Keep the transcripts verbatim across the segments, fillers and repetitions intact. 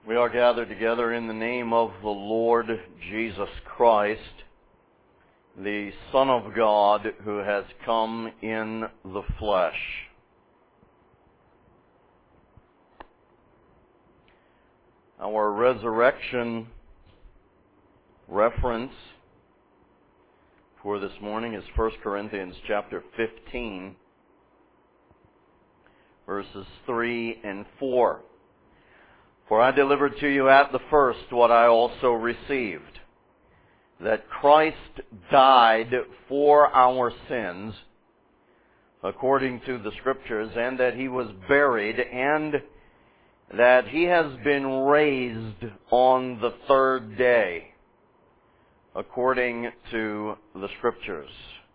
We are gathered together in the name of the Lord Jesus Christ, the Son of God who has come in the flesh. Our resurrection reference for this morning is First Corinthians chapter fifteen, verses three and four. For I delivered to you at the first what I also received, that Christ died for our sins, according to the Scriptures, and that He was buried, and that He has been raised on the third day, according to the Scriptures.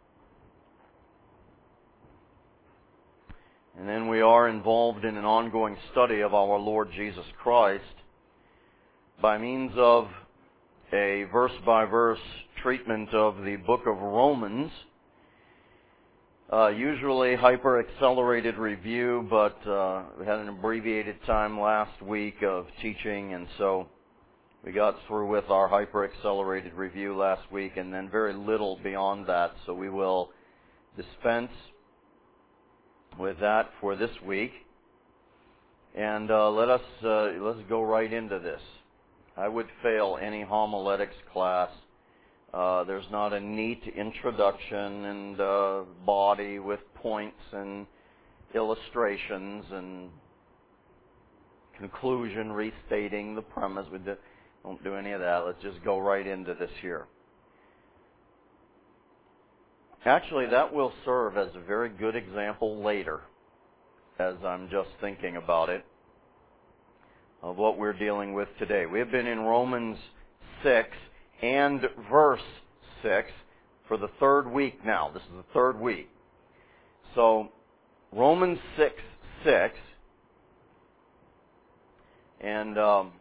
And then we are involved in an ongoing study of our Lord Jesus Christ by means of a verse-by-verse treatment of the book of Romans, uh, usually hyper-accelerated review, but uh, we had an abbreviated time last week of teaching, and so we got through with our hyper-accelerated review last week, and then very little beyond that, so we will dispense with that for this week, and uh, let us uh, let's go right into this. I would fail any homiletics class. Uh, there's not a neat introduction and uh, body with points and illustrations and conclusion restating the premise. We don't do any of that. Let's just go right into this here. Actually, that will serve as a very good example later, as I'm just thinking about it, of what we're dealing with today. We have been in Romans six and verse six for the third week now. This is the third week. So, Romans six six, and um,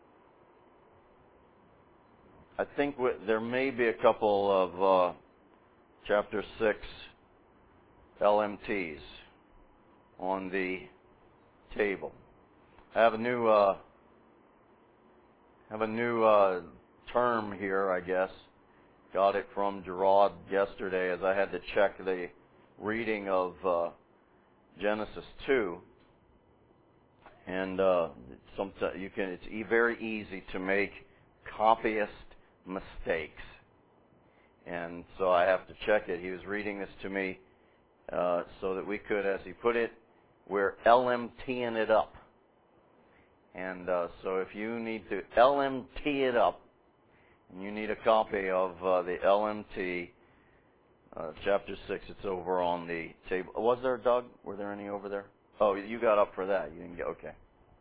I think we, there may be a couple of Uh, Chapter six L M Ts on the table. I have a new uh, have a new uh, term here, I guess. Got it from Gerard yesterday, as I had to check the reading of uh, Genesis two, and uh, sometimes you can. It's e- very easy to make copyist mistakes. And so I have to check it. He was reading this to me uh, so that we could, as he put it, we're L M T-ing it up. And uh, so if you need to L M T it up, and you need a copy of uh, the L M T, uh, chapter six, it's over on the table. Was there, Doug? Were there any over there? Oh, you got up for that. You didn't get, okay.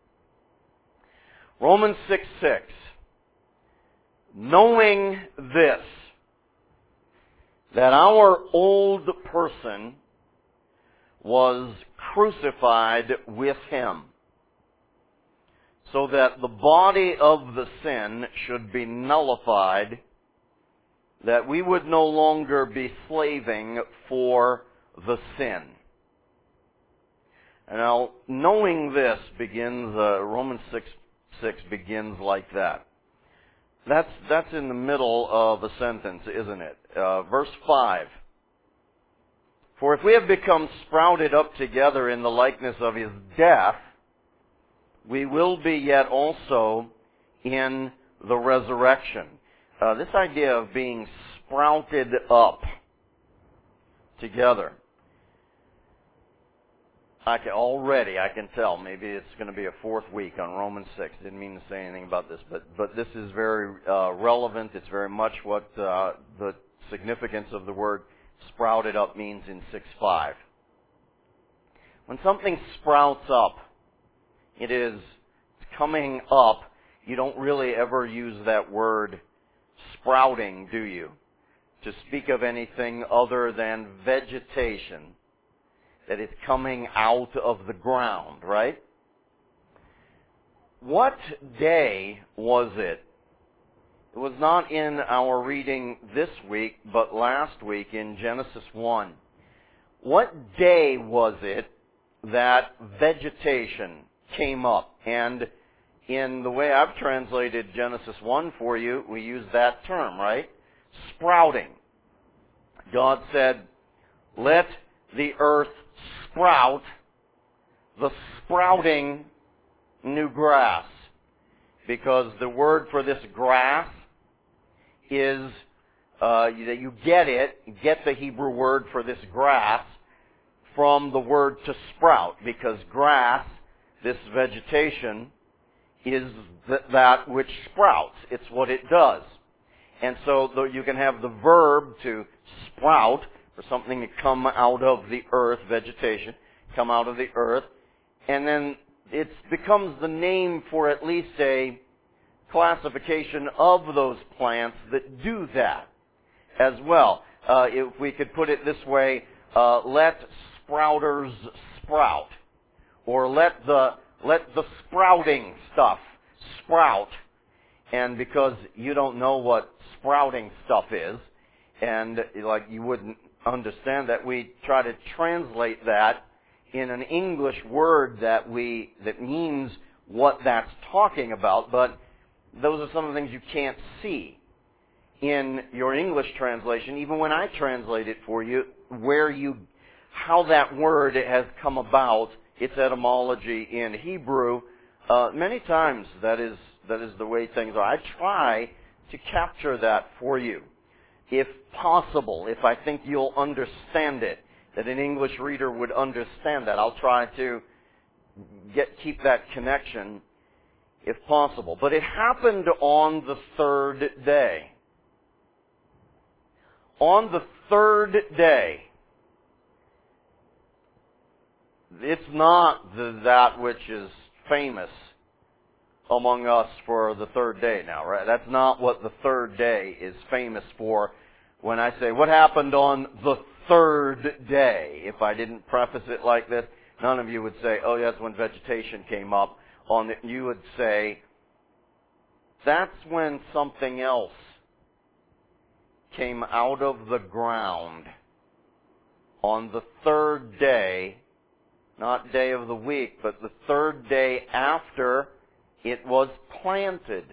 Romans six six. Knowing this, that our old person was crucified with Him, so that the body of the sin should be nullified, that we would no longer be slaving for the sin. And now, knowing this begins, uh, Romans six six begins like that. That's that's in the middle of a sentence, isn't it? Uh, verse five. For if we have become sprouted up together in the likeness of His death, we will be yet also in the resurrection. Uh, this idea of being sprouted up together. I can, already, I can tell. Maybe it's going to be a fourth week on Romans six. Didn't mean to say anything about this, but but this is very uh, relevant. It's very much what uh, the significance of the word sprouted up means in six five. When something sprouts up, it is coming up. You don't really ever use that word sprouting, do you? To speak of anything other than vegetation that is coming out of the ground, right? What day was it? It was not in our reading this week, but last week in Genesis one. What day was it that vegetation came up? And in the way I've translated Genesis one for you, we use that term, right? Sprouting. God said, let the earth sprout the sprouting new grass. Because the word for this grass is, uh, that you get it, you get the Hebrew word for this grass from the word to sprout. Because grass, this vegetation, is th- that which sprouts. It's what it does. And so though you can have the verb to sprout, for something to come out of the earth, vegetation, come out of the earth, and then it becomes the name for at least a classification of those plants that do that as well. Uh, if we could put it this way, uh, let sprouters sprout, or let the let the sprouting stuff sprout. And because you don't know what sprouting stuff is, and like you wouldn't understand that, we try to translate that in an English word that we that means what that's talking about, but those are some of the things you can't see in your English translation, even when I translate it for you, where you, how that word has come about, its etymology in Hebrew. Uh, many times that is that is the way things are. I try to capture that for you, if possible, if I think you'll understand it, that an English reader would understand that. I'll try to get keep that connection if possible. But it happened on the third day. On the third day. It's not the, that which is famous among us for the third day now, right? That's not what the third day is famous for. When I say, what happened on the third day? If I didn't preface it like this, none of you would say, oh, yes, when vegetation came up. On the, you would say, that's when something else came out of the ground on the third day, not day of the week, but the third day after it was planted.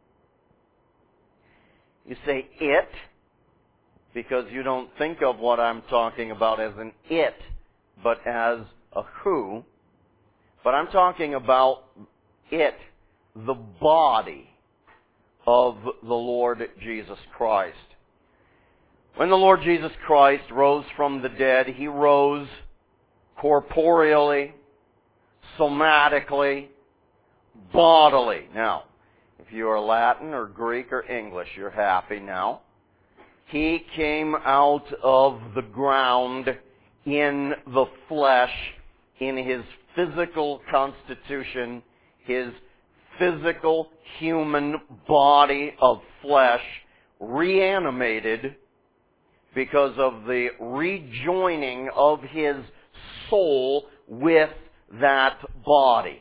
You say it because you don't think of what I'm talking about as an it, but as a who. But I'm talking about it, the body of the Lord Jesus Christ. When the Lord Jesus Christ rose from the dead, He rose corporeally, somatically, bodily. Now, if you are Latin or Greek or English, you're happy now. He came out of the ground in the flesh, in His physical constitution, His physical human body of flesh, reanimated because of the rejoining of His soul with that body.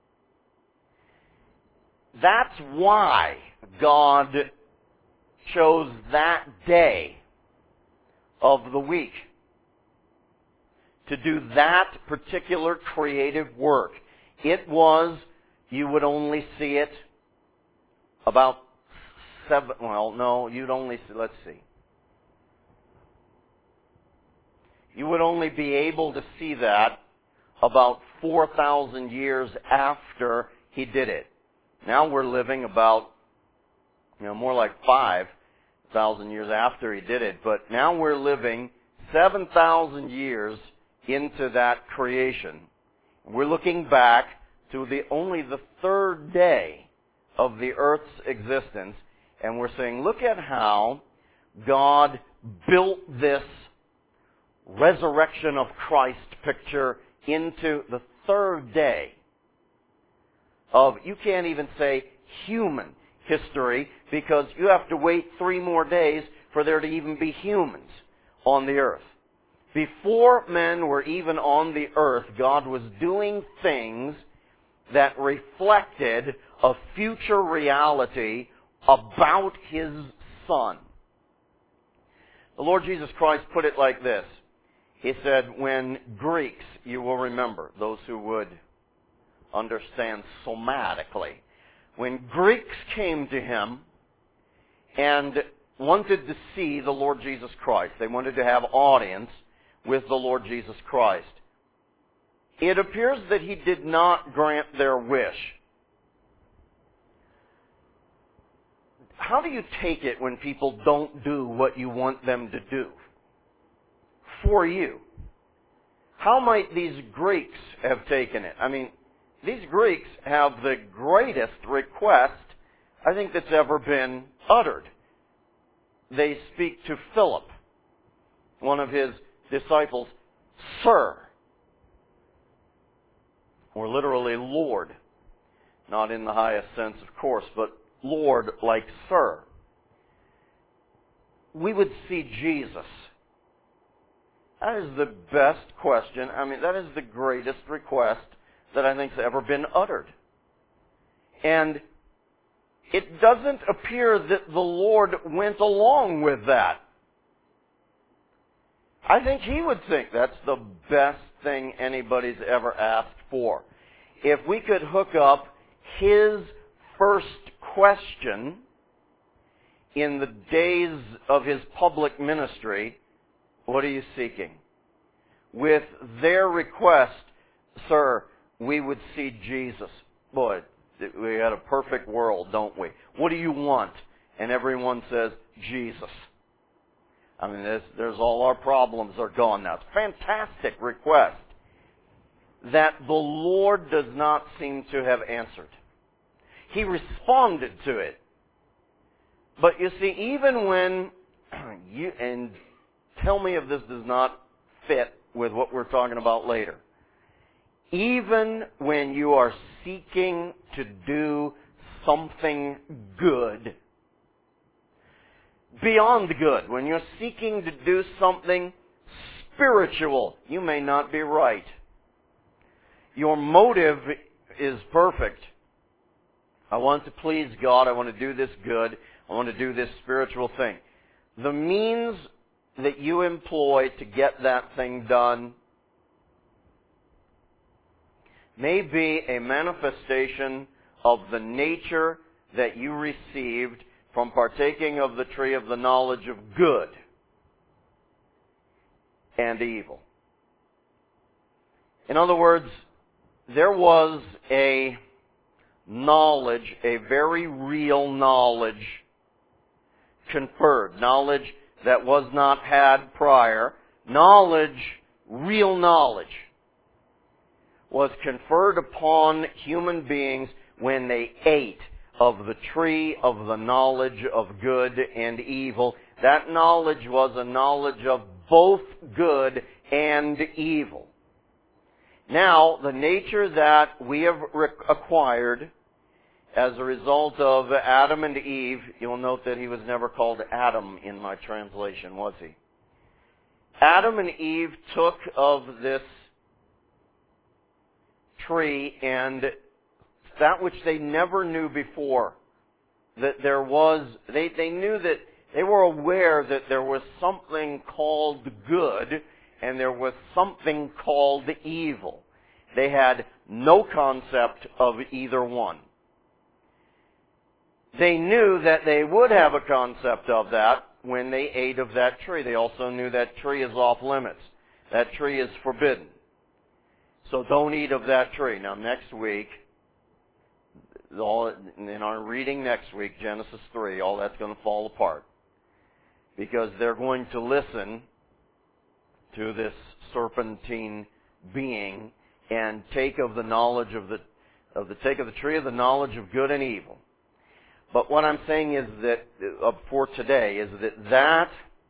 That's why God chose that day of the week to do that particular creative work. It was, you would only see it about seven, well, no, you'd only see, let's see. You would only be able to see that about four thousand years after He did it. Now we're living about, you know, more like five thousand years after He did it. But now we're living seven thousand years into that creation. We're looking back to the only the third day of the earth's existence, and we're saying, look at how God built this resurrection of Christ picture into the third day of, you can't even say human history, because you have to wait three more days for there to even be humans on the earth. Before men were even on the earth, God was doing things that reflected a future reality about His Son. The Lord Jesus Christ put it like this. He said, when Greeks, you will remember, those who would understand somatically, when Greeks came to him and wanted to see the Lord Jesus Christ, they wanted to have audience with the Lord Jesus Christ, it appears that he did not grant their wish. How do you take it when people don't do what you want them to do for you? How might these Greeks have taken it? I mean, these Greeks have the greatest request, I think, that's ever been uttered. They speak to Philip, one of his disciples, Sir, or literally Lord. Not in the highest sense, of course, but Lord like Sir. We would see Jesus. That is the best question. I mean, that is the greatest request that I think has ever been uttered. And it doesn't appear that the Lord went along with that. I think he would think that's the best thing anybody's ever asked for. If we could hook up his first question in the days of his public ministry, what are you seeking? With their request, Sir, we would see Jesus. Boy, we had a perfect world, don't we? What do you want? And everyone says, Jesus. I mean, there's, there's all our problems are gone now. It's a fantastic request that the Lord does not seem to have answered. He responded to it. But you see, even when you, and tell me if this does not fit with what we're talking about later. Even when you are seeking to do something good, beyond good, when you're seeking to do something spiritual, you may not be right. Your motive is perfect. I want to please God. I want to do this good. I want to do this spiritual thing. The means that you employ to get that thing done may be a manifestation of the nature that you received from partaking of the tree of the knowledge of good and evil. In other words, there was a knowledge, a very real knowledge conferred. Knowledge that was not had prior. Knowledge, real knowledge, was conferred upon human beings when they ate of the tree of the knowledge of good and evil. That knowledge was a knowledge of both good and evil. Now, the nature that we have acquired as a result of Adam and Eve, you'll note that he was never called Adam in my translation, was he? Adam and Eve took of this tree, and that which they never knew before, that there was, they, they knew that, they were aware that there was something called good, and there was something called evil. They had no concept of either one. They knew that they would have a concept of that when they ate of that tree. They also knew that tree is off limits. That tree is forbidden. So don't eat of that tree. Now next week, all, in our reading next week, Genesis three, all that's going to fall apart. Because they're going to listen to this serpentine being and take of the knowledge of the, of the, take of the tree of the knowledge of good and evil. But what I'm saying is that, uh, for today, is that that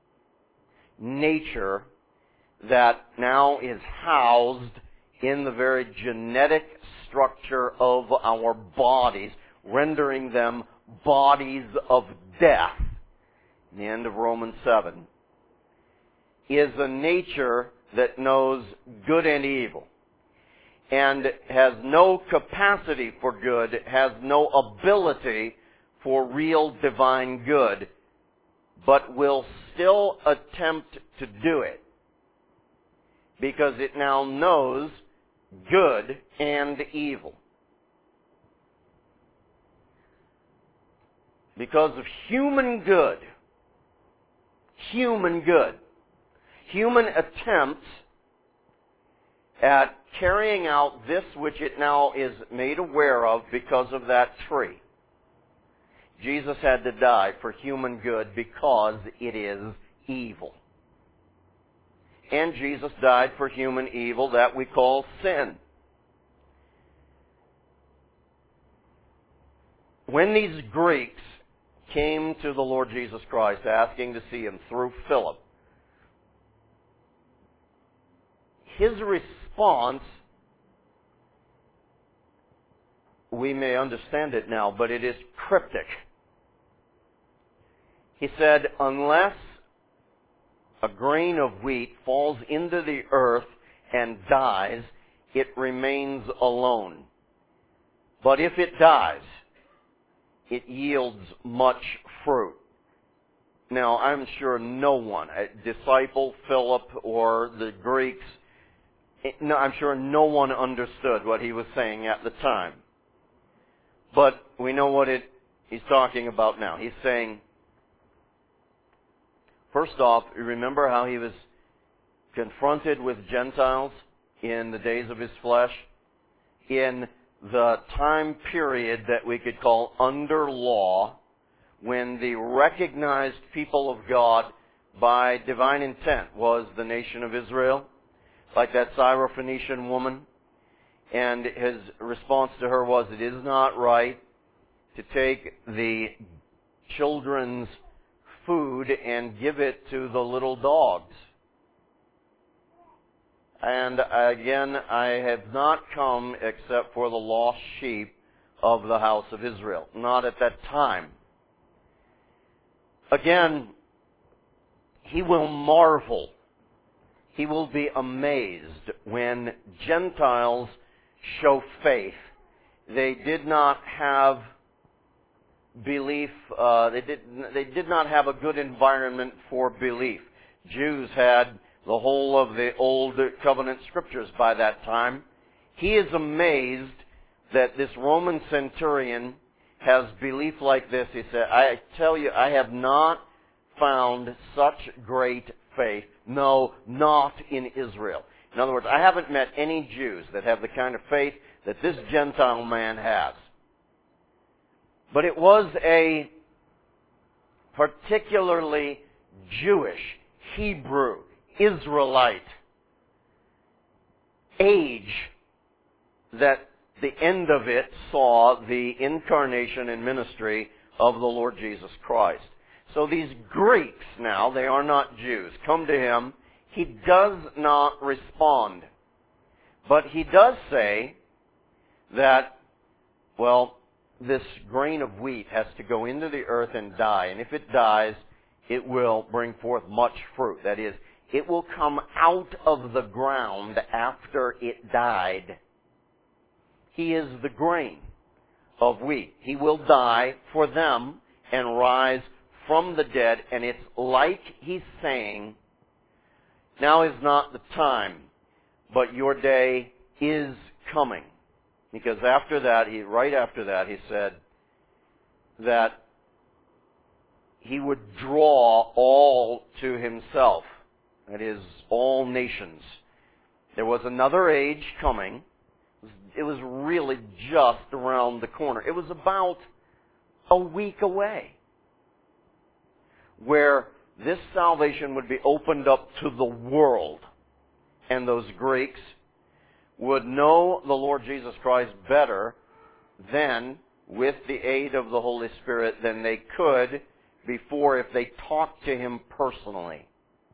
nature that now is housed in the very genetic structure of our bodies, rendering them bodies of death, in the end of Romans seven, is a nature that knows good and evil, and has no capacity for good, has no ability for real divine good, but will still attempt to do it, because it now knows good and evil. because of human good, human good, human attempts at carrying out this which it now is made aware of because of that tree. Jesus had to die for human good because it is evil. And Jesus died for human evil that we call sin. When these Greeks came to the Lord Jesus Christ asking to see Him through Philip, His response, we may understand it now, but it is cryptic. He said, unless a grain of wheat falls into the earth and dies, it remains alone. But if it dies, it yields much fruit. Now, I'm sure no one, a disciple, Philip, or the Greeks, no, I'm sure no one understood what he was saying at the time. But we know what it, he's talking about now. He's saying, first off, remember how he was confronted with Gentiles in the days of his flesh? In the time period that we could call under law, when the recognized people of God by divine intent was the nation of Israel, like that Syrophoenician woman. And his response to her was, it is not right to take the children's food and give it to the little dogs. And again, I have not come except for the lost sheep of the house of Israel. Not at that time. Again, he will marvel. He will be amazed when Gentiles show faith. They did not have belief, uh, they did, they did not have a good environment for belief. Jews had the whole of the Old Covenant Scriptures by that time. He is amazed that this Roman centurion has belief like this. He said, I tell you, I have not found such great faith. No, not in Israel. In other words, I haven't met any Jews that have the kind of faith that this Gentile man has. But it was a particularly Jewish, Hebrew, Israelite age that the end of it saw the incarnation and ministry of the Lord Jesus Christ. So these Greeks now, they are not Jews, come to him. He does not respond. But he does say that, well, this grain of wheat has to go into the earth and die. And if it dies, it will bring forth much fruit. That is, it will come out of the ground after it died. He is the grain of wheat. He will die for them and rise from the dead. And it's like he's saying, now is not the time, but your day is coming. Because after that, he, right after that, he said that he would draw all to himself. That is, all nations. There was another age coming. It was really just around the corner. It was about a week away, where this salvation would be opened up to the world. And those Greeks would know the Lord Jesus Christ better then, with the aid of the Holy Spirit, than they could before if they talked to him personally.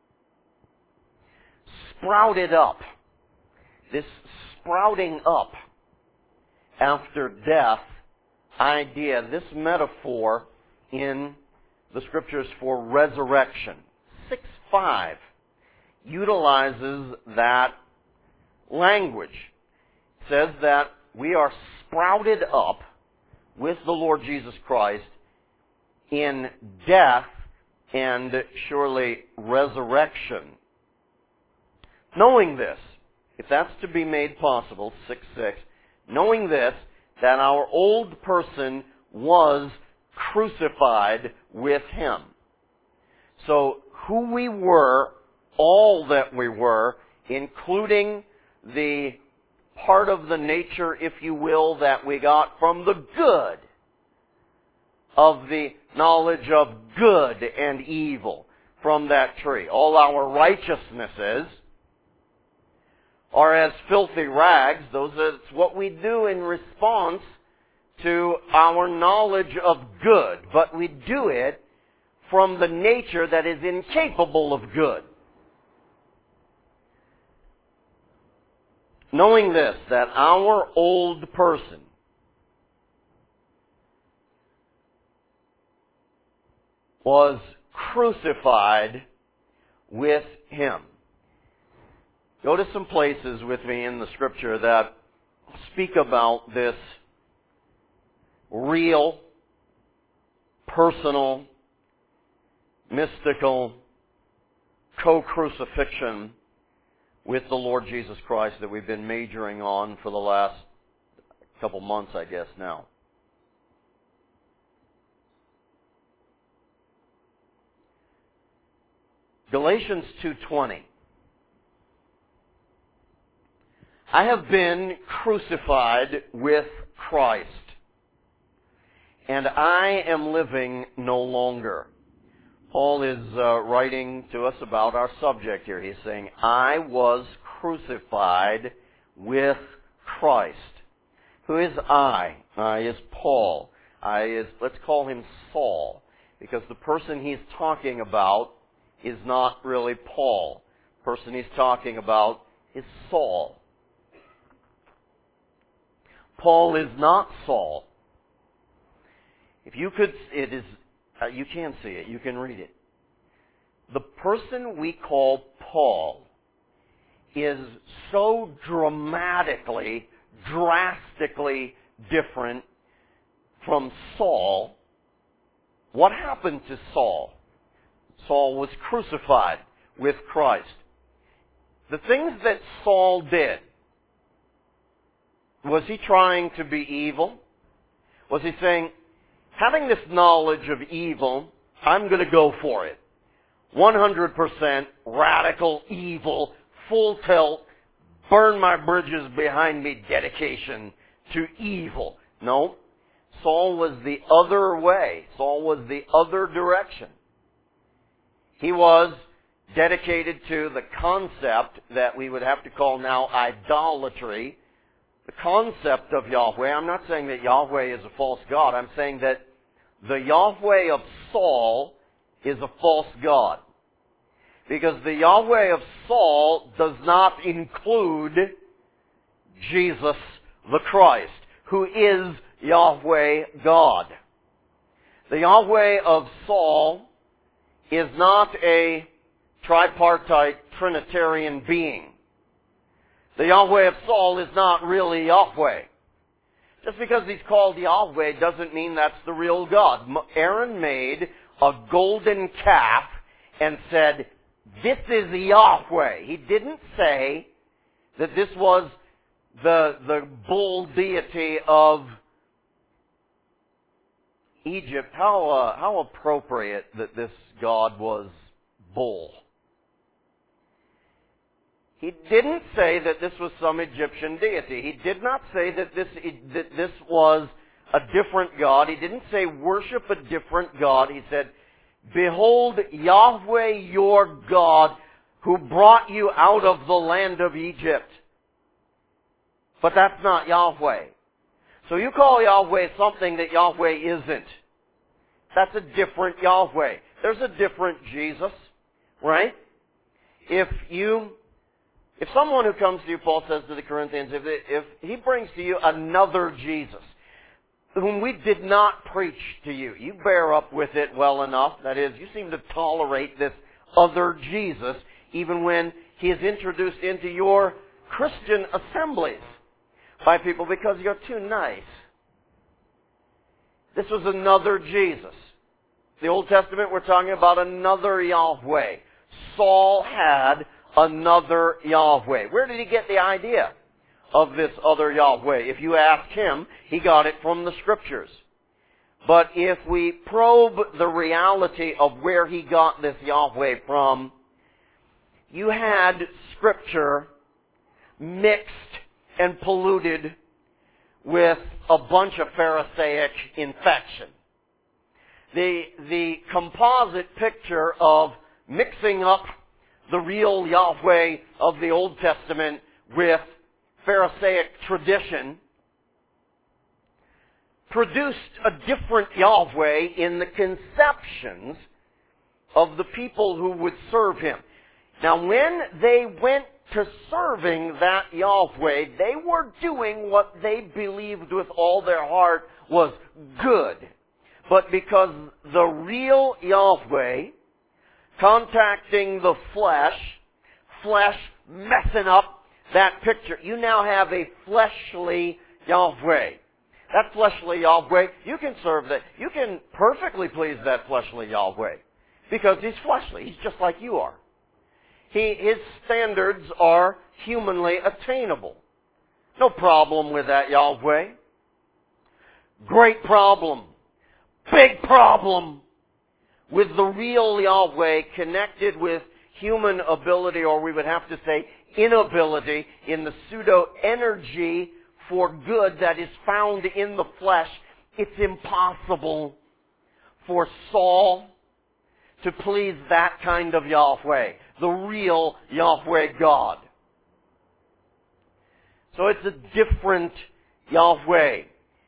Sprouted up. This sprouting up after death idea, this metaphor in the Scriptures for resurrection, six five, utilizes that language. It says that we are sprouted up with the Lord Jesus Christ in death and surely resurrection. Knowing this, if that's to be made possible, six six, knowing this, that our old person was crucified with Him. So who we were, all that we were, including the part of the nature, if you will, that we got from the good of the knowledge of good and evil from that tree. All our righteousnesses are as filthy rags. Those are what we do in response to our knowledge of good. But we do it from the nature that is incapable of good. Knowing this, that our old person was crucified with Him. Go to some places with me in the Scripture that speak about this real, personal, mystical co-crucifixion with the Lord Jesus Christ that we've been majoring on for the last couple months, I guess, now. Galatians two twenty. I have been crucified with Christ, and I am living no longer. Paul is uh, writing to us about our subject here. He's saying, I was crucified with Christ. Who is I? I is Paul. I is, let's call him Saul, because the person he's talking about is not really Paul. The person he's talking about is Saul. Paul is not Saul. If you could, it is, uh, you can see it, you can read it. The person we call Paul is so dramatically, drastically different from Saul. What happened to Saul? Saul was crucified with Christ. The things that Saul did, was he trying to be evil? Was he saying, having this knowledge of evil, I'm going to go for it. one hundred percent radical evil, full tilt, burn my bridges behind me dedication to evil. No. Saul was the other way. Saul was the other direction. He was dedicated to the concept that we would have to call now idolatry. The concept of Yahweh. I'm not saying that Yahweh is a false god. I'm saying that the Yahweh of Saul is a false god. Because the Yahweh of Saul does not include Jesus the Christ, who is Yahweh God. The Yahweh of Saul is not a tripartite Trinitarian being. The Yahweh of Saul is not really Yahweh. Just because he's called Yahweh doesn't mean that's the real God. Aaron made a golden calf and said, this is Yahweh. He didn't say that this was the, the bull deity of Egypt. How, uh, how appropriate that this God was bull. He didn't say that this was some Egyptian deity. He did not say that this, that this was a different God. He didn't say worship a different God. He said, behold Yahweh your God who brought you out of the land of Egypt. But that's not Yahweh. So you call Yahweh something that Yahweh isn't. That's a different Yahweh. There's a different Jesus, right? If you... If someone who comes to you, Paul says to the Corinthians, if, if he brings to you another Jesus, whom we did not preach to you, you bear up with it well enough. That is, you seem to tolerate this other Jesus, even when he is introduced into your Christian assemblies by people because you're too nice. This was another Jesus. The Old Testament, we're talking about another Yahweh. Saul had another Yahweh. Where did he get the idea of this other Yahweh? If you ask him, he got it from the Scriptures. But if we probe the reality of where he got this Yahweh from, you had Scripture mixed and polluted with a bunch of Pharisaic infection. The, the composite picture of mixing up the real Yahweh of the Old Testament with Pharisaic tradition produced a different Yahweh in the conceptions of the people who would serve him. Now, when they went to serving that Yahweh, they were doing what they believed with all their heart was good. But because the real Yahweh contacting the flesh, flesh messing up that picture, you now have a fleshly Yahweh. That fleshly Yahweh, you can serve that. You can perfectly please that fleshly Yahweh because he's fleshly. He's just like you are. He, his standards are humanly attainable. No problem with that Yahweh. Great problem. Big problem with the real Yahweh connected with human ability, or we would have to say inability, in the pseudo-energy for good that is found in the flesh. It's impossible for Saul to please that kind of Yahweh, the real Yahweh God. So it's a different Yahweh.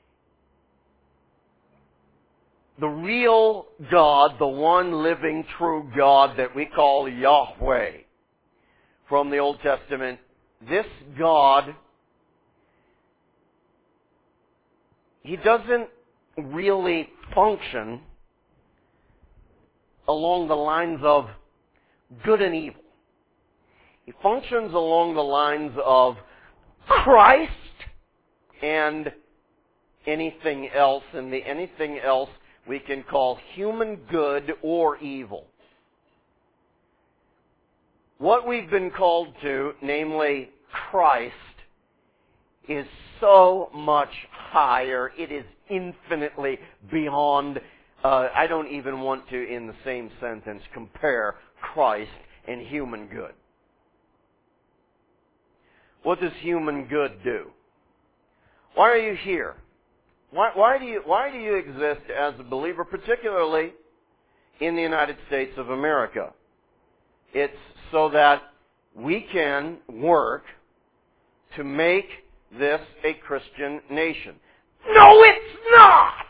The real God, the one living true God that we call Yahweh from the Old Testament, this God, he doesn't really function along the lines of good and evil. He functions along the lines of Christ and anything else, and the anything else we can call human good or evil. What we've been called to, namely Christ, is so much higher. It is infinitely beyond, uh, I don't even want to, in the same sentence, compare Christ and human good. What does human good do? Why are you here? Why, why do you, why do you exist as a believer, particularly in the United States of America? It's so that we can work to make this a Christian nation. No, it's not!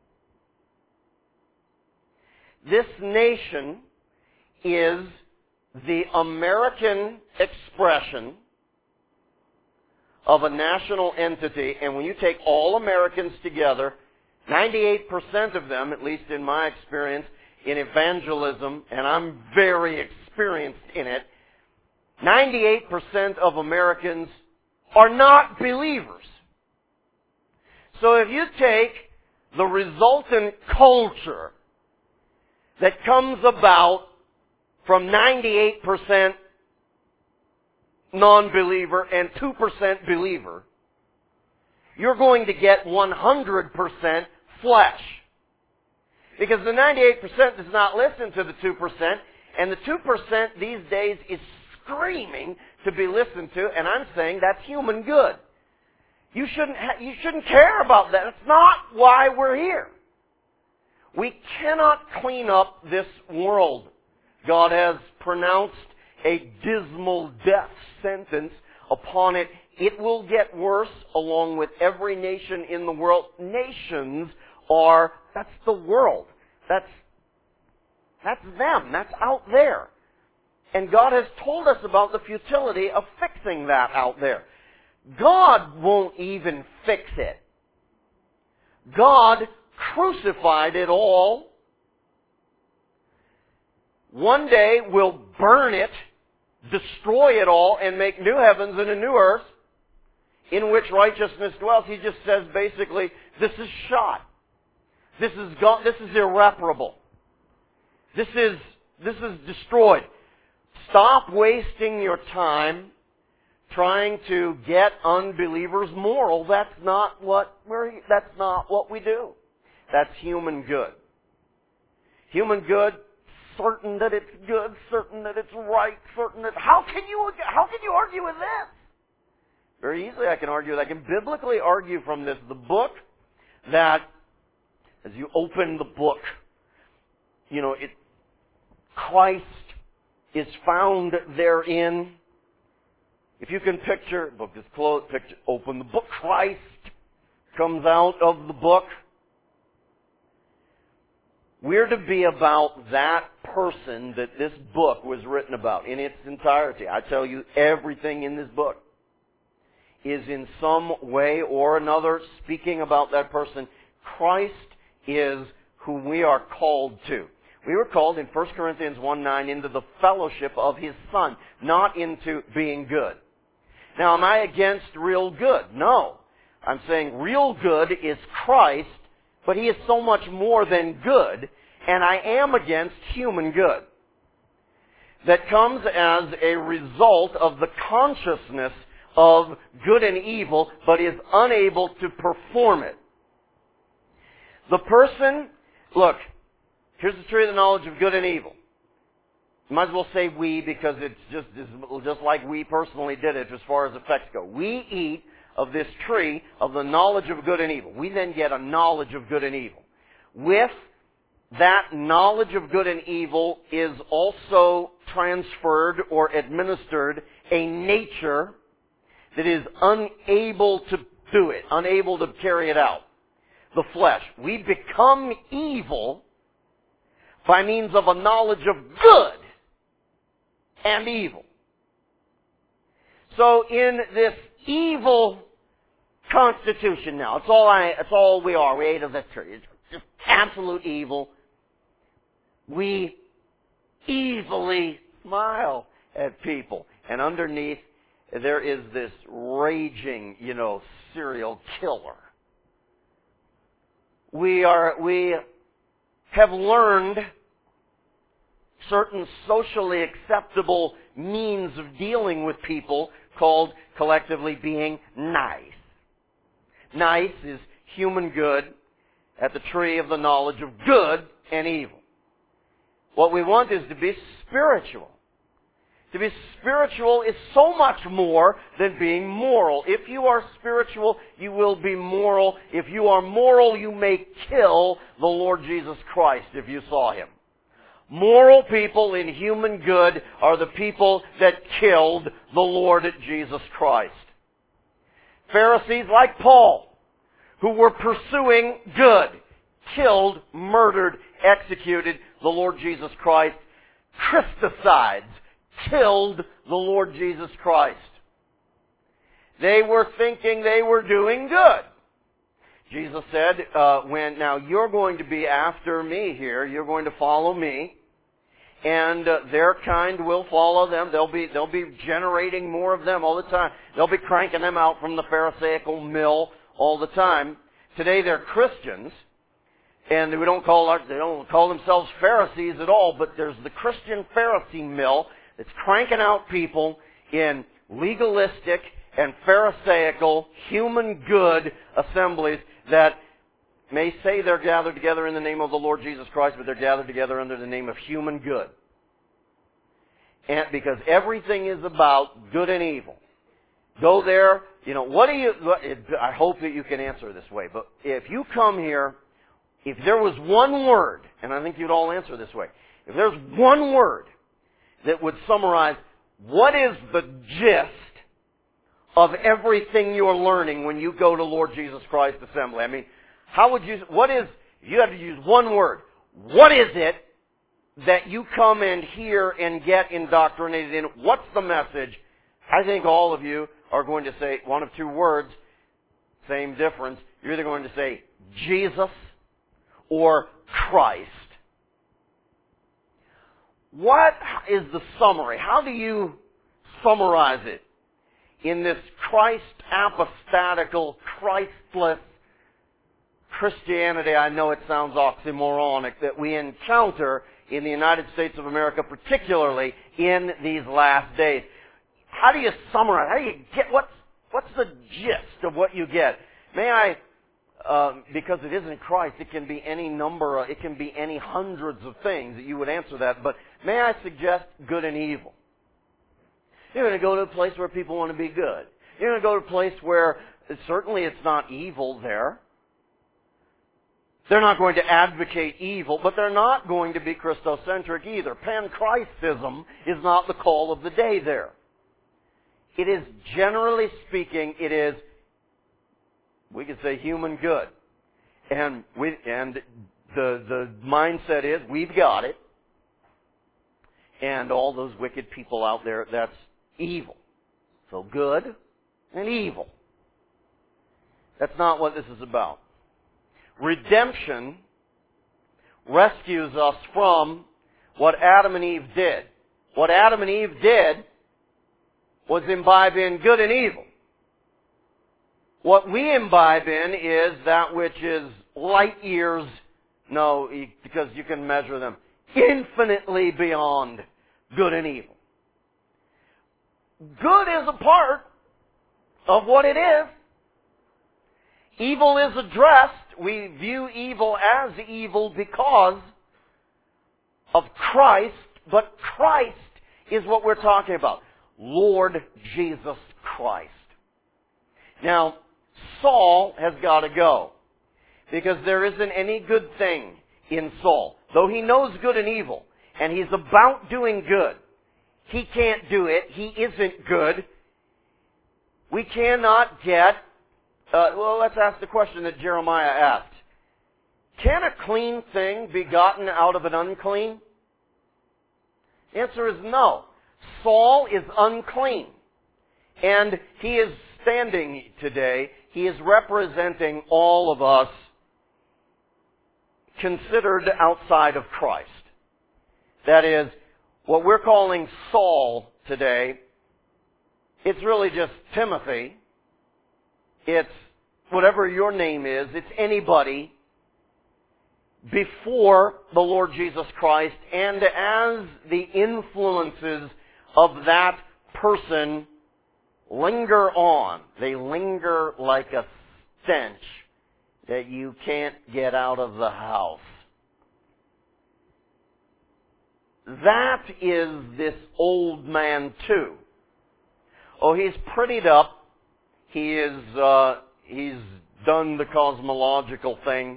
This nation is the American expression of a national entity, and when you take all Americans together, ninety-eight percent of them, at least in my experience in evangelism, and I'm very experienced in it, ninety-eight percent of Americans are not believers. So if you take the resultant culture that comes about from ninety-eight percent non-believer and two percent believer, you're going to get one hundred percent flesh. Because the ninety-eight percent does not listen to the two percent, and the two percent these days is screaming to be listened to, and I'm saying that's human good. You shouldn't ha- you shouldn't care about that. That's not why we're here. We cannot clean up this world. God has pronounced a dismal death sentence upon it. It will get worse along with every nation in the world. Nations are, that's the world. That's, that's them. That's out there. And God has told us about the futility of fixing that out there. God won't even fix it. God crucified it all. One day we'll burn it, destroy it all, and make new heavens and a new earth in which righteousness dwells. He just says basically, this is shot. This is gone. This is irreparable. This is, this is destroyed. Stop wasting your time trying to get unbelievers moral. That's not what we're, that's not what we do. That's human good. Human good, certain that it's good, certain that it's right, certain that... How can you, how can you argue with this? Very easily I can argue. I can biblically argue from this. The book that, as you open the book, you know, it, Christ is found therein. If you can picture, book is closed, picture, open the book, Christ comes out of the book. We're to be about that person that this book was written about in its entirety. I tell you, everything in this book is in some way or another speaking about that person. Christ is who we are called to. We were called in First Corinthians one nine into the fellowship of His Son, not into being good. Now, am I against real good? No. I'm saying real good is Christ, but He is so much more than good, and I am against human good that comes as a result of the consciousness of good and evil, but is unable to perform it. The person, look, here's the tree of the knowledge of good and evil. You might as well say we, because it's just, it's just like we personally did it as far as effects go. We eat of this tree of the knowledge of good and evil. We then get a knowledge of good and evil. With that knowledge of good and evil is also transferred or administered a nature that is unable to do it, unable to carry it out. The flesh. We become evil by means of a knowledge of good and evil. So in this evil constitution now, it's all I, it's all we are. We ate of this tree. It's just absolute evil. We evilly smile at people. And underneath, there is this raging, you know, serial killer. We are, we have learned certain socially acceptable means of dealing with people called collectively being nice. Nice is human good at the tree of the knowledge of good and evil. What we want is to be spiritual. To be spiritual is so much more than being moral. If you are spiritual, you will be moral. If you are moral, you may kill the Lord Jesus Christ if you saw Him. Moral people in human good are the people that killed the Lord Jesus Christ. Pharisees like Paul, who were pursuing good, killed, murdered, executed the Lord Jesus Christ. Christicides killed the Lord Jesus Christ. They were thinking they were doing good. Jesus said, uh, when, now you're going to be after me here, you're going to follow me, and uh, their kind will follow them. They'll be, they'll be generating more of them all the time. They'll be cranking them out from the Pharisaical mill all the time. Today they're Christians, and we don't call our, they don't call themselves Pharisees at all, but there's the Christian Pharisee mill that's cranking out people in legalistic and Pharisaical, human good assemblies that may say they're gathered together in the name of the Lord Jesus Christ, but they're gathered together under the name of human good. And because everything is about good and evil. Go there, you know, what do you, I hope that you can answer this way, but if you come here, if there was one word, and I think you'd all answer this way, if there's one word that would summarize what is the gist of everything you're learning when you go to Lord Jesus Christ Assembly. I mean, how would you, what is, if you had to use one word, what is it that you come and hear and get indoctrinated in? What's the message? I think all of you are going to say one of two words, same difference. You're either going to say Jesus or Christ. What is the summary? How do you summarize it in this Christ apostatical, Christless Christianity? I know it sounds oxymoronic that we encounter in the United States of America, particularly in these last days. How do you summarize? How do you get, what's, what's the gist of what you get? May I um, because it isn't Christ, it can be any number, of, it can be any hundreds of things that you would answer that. But may I suggest good and evil? You're going to go to a place where people want to be good. You're going to go to a place where certainly it's not evil there. They're not going to advocate evil, but they're not going to be Christocentric either. Pan-Christism is not the call of the day there. It is, generally speaking, it is, we could say, human good. And we, and the, the mindset is, we've got it. And all those wicked people out there, that's evil. So good and evil. That's not what this is about. Redemption rescues us from what Adam and Eve did. What Adam and Eve did was imbibe in good and evil. What we imbibe in is that which is light years, no, because you can measure them, infinitely beyond good and evil. Good is a part of what it is. Evil is addressed. We view evil as evil because of Christ, but Christ is what we're talking about. Lord Jesus Christ. Now, Saul has got to go because there isn't any good thing in Saul. Though he knows good and evil, and he's about doing good, he can't do it. He isn't good. We cannot get Uh, well, let's ask the question that Jeremiah asked. Can a clean thing be gotten out of an unclean? The answer is no. Saul is unclean. And he is standing today, he is representing all of us considered outside of Christ. That is, what we're calling Saul today, it's really just Timothy. It's whatever your name is. It's anybody before the Lord Jesus Christ. And as the influences of that person linger on, they linger like a stench that you can't get out of the house. That is this old man too. Oh, he's prettied up. He is, uh, he's done the cosmological thing.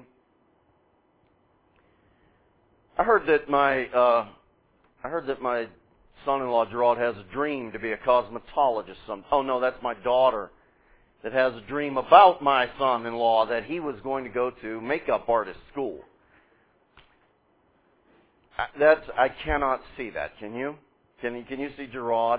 I heard that my, uh, I heard that my son-in-law Gerard has a dream to be a cosmetologist. Some, oh no, that's my daughter that has a dream about my son-in-law that he was going to go to makeup artist school. That's, I cannot see that. Can you? Can you, can you see Gerard?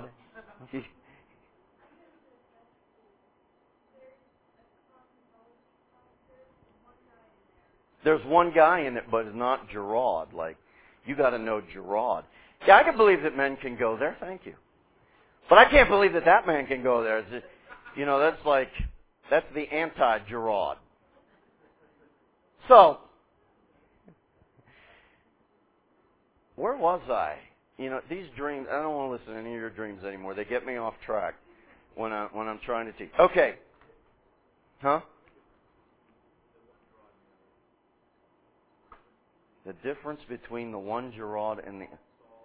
There's one guy in it, but it's not Gerard. Like, you got to know Gerard. Yeah, I can believe that men can go there. Thank you. But I can't believe that that man can go there. It's just, you know, that's like, that's the anti-Gerard. So, where was I? You know, these dreams, I don't want to listen to any of your dreams anymore. They get me off track when, I, when I'm trying to teach. Okay. Huh? The difference between the one Gerard and the...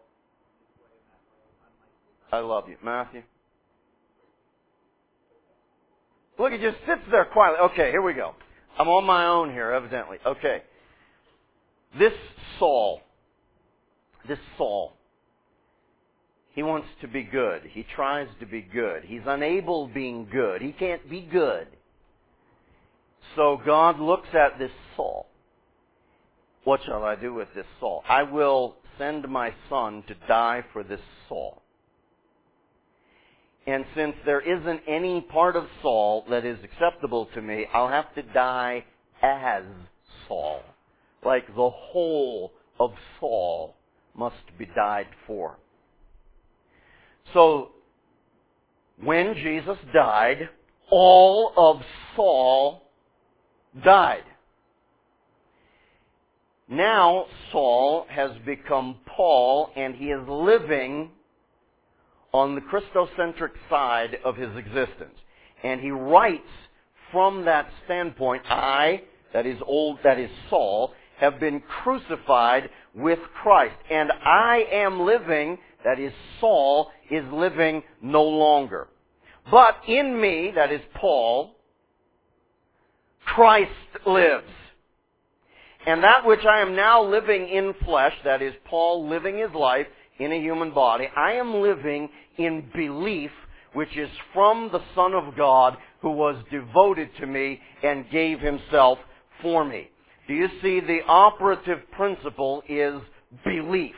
I love you. Matthew? Look, he just sits there quietly. Okay, here we go. I'm on my own here, evidently. Okay. This Saul, this Saul, he wants to be good. He tries to be good. He's unable being good. He can't be good. So God looks at this Saul. What shall I do with this Saul? I will send my son to die for this Saul. And since there isn't any part of Saul that is acceptable to me, I'll have to die as Saul. Like the whole of Saul must be died for. So, when Jesus died, all of Saul died. Now Saul has become Paul, and he is living on the Christocentric side of his existence. And he writes from that standpoint, I that is old, that is Saul, have been crucified with Christ. And I am living, that is Saul, is living no longer. But in me, that is Paul, Christ lives. And that which I am now living in flesh, that is Paul living his life in a human body, I am living in belief, which is from the Son of God, who was devoted to me and gave himself for me. Do you see, the operative principle is belief.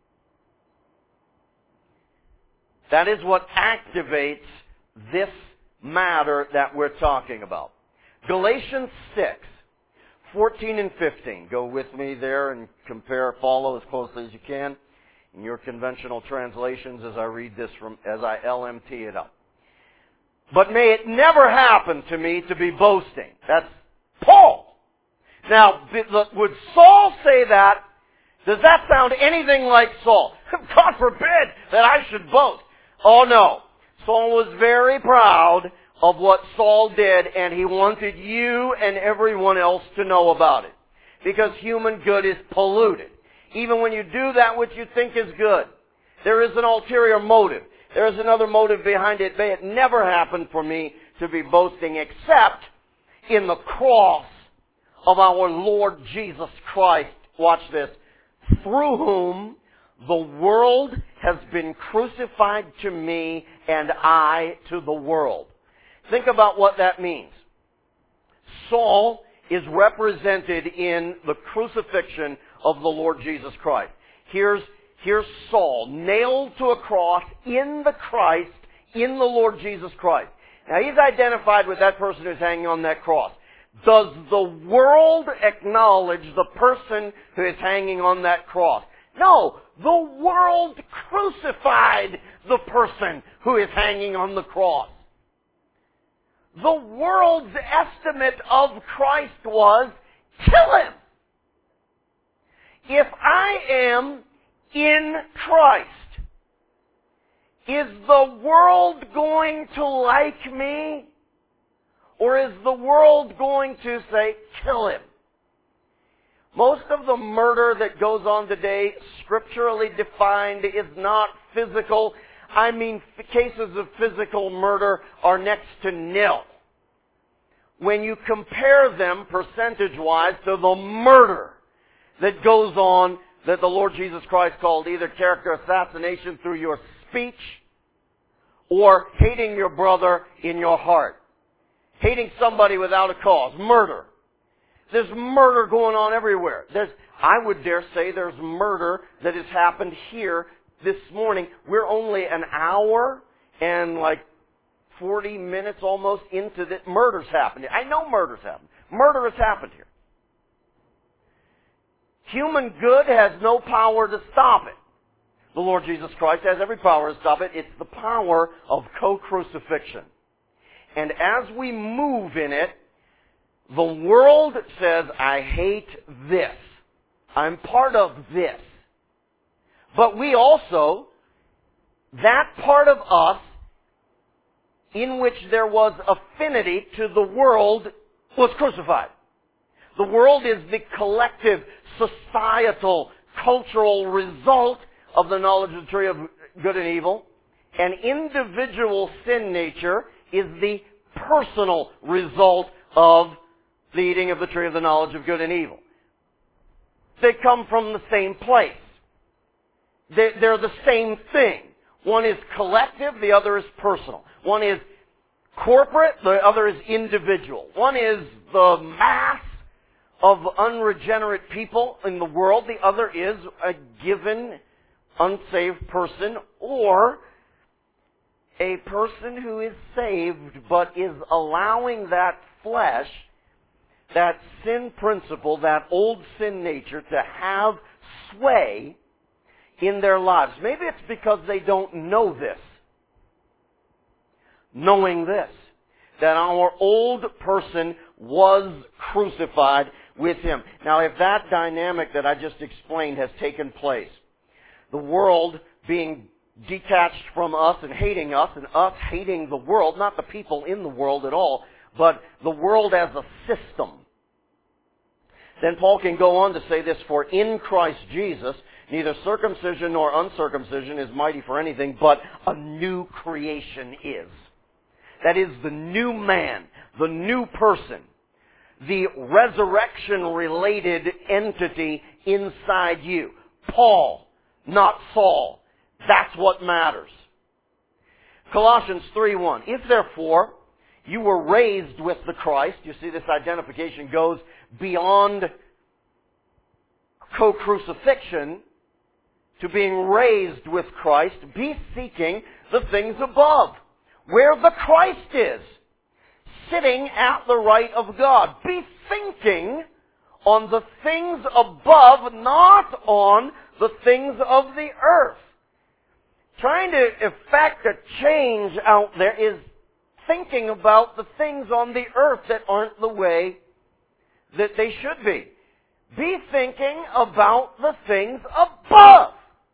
That is what activates this matter that we're talking about. Galatians six, fourteen and fifteen. Go with me there and compare, follow as closely as you can in your conventional translations as I read this from, as I L M T it up. But may it never happen to me to be boasting. That's Paul. Now, would Saul say that? Does that sound anything like Saul? God forbid that I should boast. Oh no. Saul was very proud of what Saul did, and he wanted you and everyone else to know about it. Because human good is polluted. Even when you do that which you think is good, there is an ulterior motive. There is another motive behind it. May it never happen for me to be boasting except in the cross of our Lord Jesus Christ. Watch this. Through whom the world has been crucified to me and I to the world. Think about what that means. Saul is represented in the crucifixion of the Lord Jesus Christ. Here's, here's Saul nailed to a cross in the Christ, in the Lord Jesus Christ. Now he's identified with that person who's hanging on that cross. Does the world acknowledge the person who is hanging on that cross? No, the world crucified the person who is hanging on the cross. The world's estimate of Christ was, kill him. If I am in Christ, is the world going to like me? Or is the world going to say, kill him? Most of the murder that goes on today, scripturally defined, is not physical. I mean, cases of physical murder are next to nil. When you compare them, percentage-wise, to the murder that goes on, that the Lord Jesus Christ called either character assassination through your speech, or hating your brother in your heart. Hating somebody without a cause. Murder. There's murder going on everywhere. There's, I would dare say there's murder that has happened here this morning. We're only an hour and like forty minutes almost into the murder's happening. I know murder's happened. Murder has happened here. Human good has no power to stop it. The Lord Jesus Christ has every power to stop it. It's the power of co-crucifixion. And as we move in it, the world says, I hate this. I'm part of this. But we also, that part of us in which there was affinity to the world was crucified. The world is the collective, societal, cultural result of the knowledge of the tree of good and evil. And individual sin nature is the personal result of the eating of the tree of the knowledge of good and evil. They come from the same place. They're the same thing. One is collective, the other is personal. One is corporate, the other is individual. One is the mass of unregenerate people in the world, the other is a given unsaved person, or a person who is saved but is allowing that flesh, that sin principle, that old sin nature to have sway in their lives. Maybe it's because they don't know this. Knowing this, that our old person was crucified with him. Now, if that dynamic that I just explained has taken place, the world being detached from us and hating us, and us hating the world, not the people in the world at all, but the world as a system. Then Paul can go on to say this, for in Christ Jesus, neither circumcision nor uncircumcision is mighty for anything, but a new creation is. That is the new man, the new person, the resurrection-related entity inside you. Paul, not Saul. That's what matters. Colossians three one. If therefore you were raised with the Christ, you see this identification goes beyond co-crucifixion to being raised with Christ, be seeking the things above, where the Christ is, sitting at the right of God. Be thinking on the things above, not on the things of the earth. Trying to effect a change out there is thinking about the things on the earth that aren't the way that they should be. Be thinking about the things above.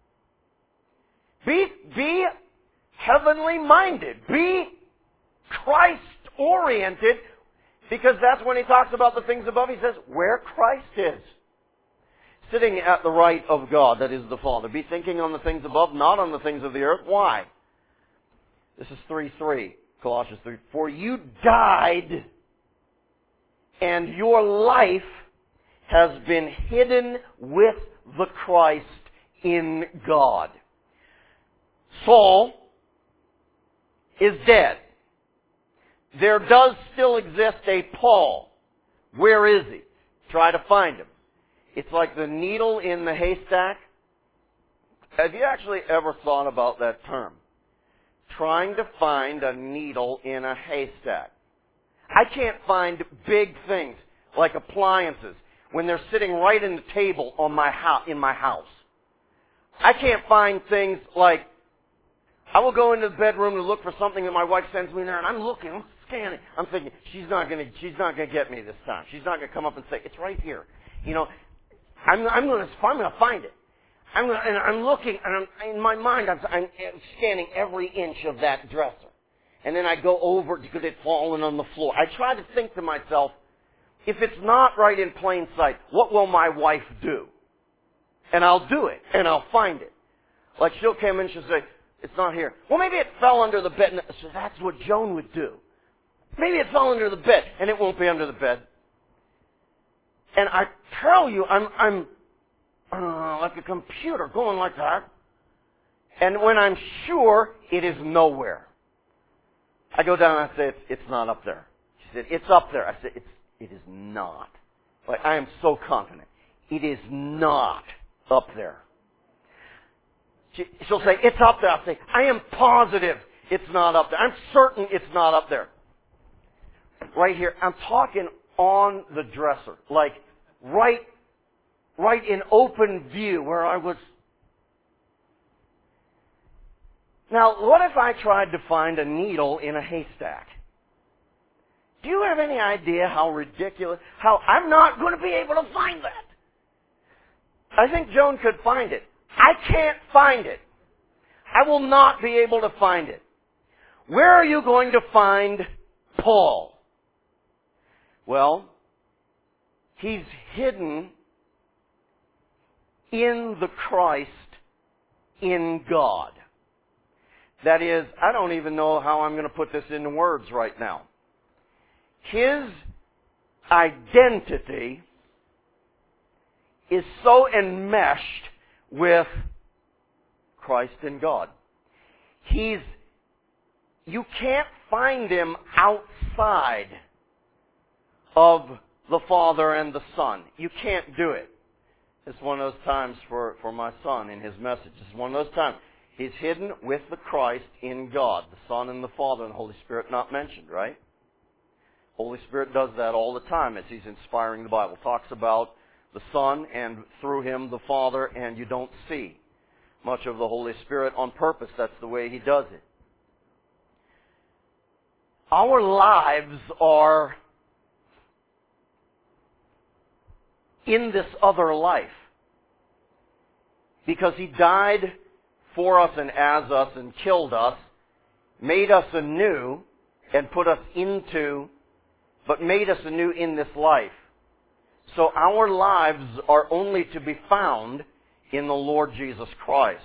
Be, be heavenly minded. Be Christ-oriented, because that's when he talks about the things above. He says, where Christ is. Sitting at the right of God, that is the Father. Be thinking on the things above, not on the things of the earth. Why? This is three three, Colossians three. For you died, and your life has been hidden with the Christ in God. Saul is dead. There does still exist a Paul. Where is he? Try to find him. It's like the needle in the haystack. Have you actually ever thought about that term? Trying to find a needle in a haystack. I can't find big things like appliances when they're sitting right in the table on my house, in my house. I can't find things like, I will go into the bedroom to look for something that my wife sends me there, and I'm looking, I'm scanning. I'm thinking, she's not going to, she's not going to get me this time. She's not going to come up and say, it's right here. You know, I'm, I'm going to, I'm going to find it. I'm going to, and I'm looking, and I'm, in my mind, I'm, I'm scanning every inch of that dresser. And then I go over because it's fallen on the floor. I try to think to myself, if it's not right in plain sight, what will my wife do? And I'll do it, and I'll find it. Like she'll come in and she'll say, it's not here. Well, maybe it fell under the bed. So that's what Joan would do. Maybe it fell under the bed, and it won't be under the bed. And I tell you, I'm, I'm uh, like a computer going like that. And when I'm sure, it is nowhere. I go down and I say, it's, it's not up there. She said, it's up there. I said, it's, it is not. Like, I am so confident. It is not up there. She, she'll say, it's up there. I'll say, I am positive it's not up there. I'm certain it's not up there. Right here. I'm talking on the dresser. Like, right, right in open view where I was. Now, what if I tried to find a needle in a haystack? Do you have any idea how ridiculous, how I'm not going to be able to find that? I think Joan could find it. I can't find it. I will not be able to find it. Where are you going to find Paul? Well, he's hidden in the Christ in God. That is, I don't even know how I'm going to put this into words right now. His identity is so enmeshed with Christ in God. He's, you can't find him outside of the Father and the Son. You can't do it. It's one of those times for, for my son in his message. It's one of those times. He's hidden with the Christ in God, the Son and the Father and the Holy Spirit not mentioned, right? Holy Spirit does that all the time as he's inspiring the Bible. Talks about the Son and through him the Father, and you don't see much of the Holy Spirit on purpose. That's the way he does it. Our lives are in this other life because he died for us and as us and killed us, made us anew and put us into, but made us anew in this life So our lives are only to be found in the Lord Jesus Christ.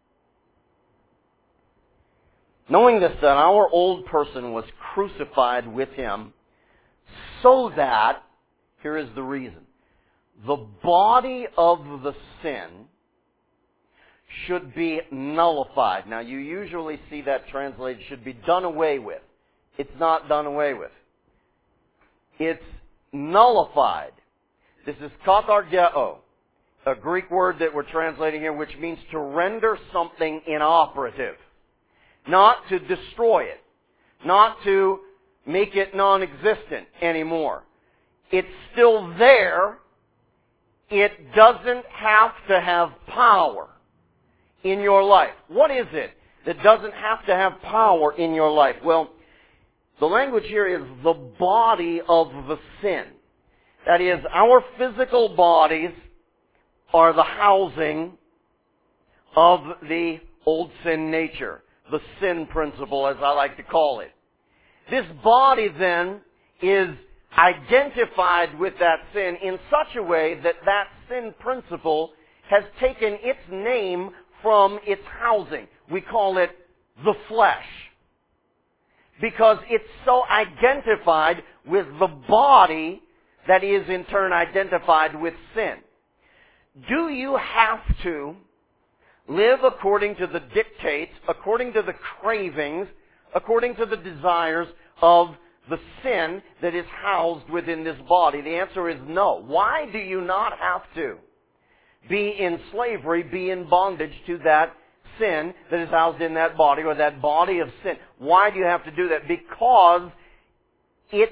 Knowing this, that our old person was crucified with Him, so that, here is the reason, the body of the sin should be nullified. Now, you usually see that translated, should be done away with. It's not done away with. It's nullified. This is katargeo, a Greek word that we're translating here, which means to render something inoperative. Not to destroy it. Not to make it non-existent anymore. It's still there. It doesn't have to have power in your life. What is it that doesn't have to have power in your life? Well, the language here is the body of the sin. That is, our physical bodies are the housing of the old sin nature. The sin principle, as I like to call it. This body, then, is identified with that sin in such a way that that sin principle has taken its name from its housing. We call it the flesh. Because it's so identified with the body that is in turn identified with sin. Do you have to live according to the dictates, according to the cravings, according to the desires of the sin that is housed within this body? The answer is no. Why do you not have to be in slavery, be in bondage to that sin that is housed in that body, or that body of sin? Why do you have to do that? Because its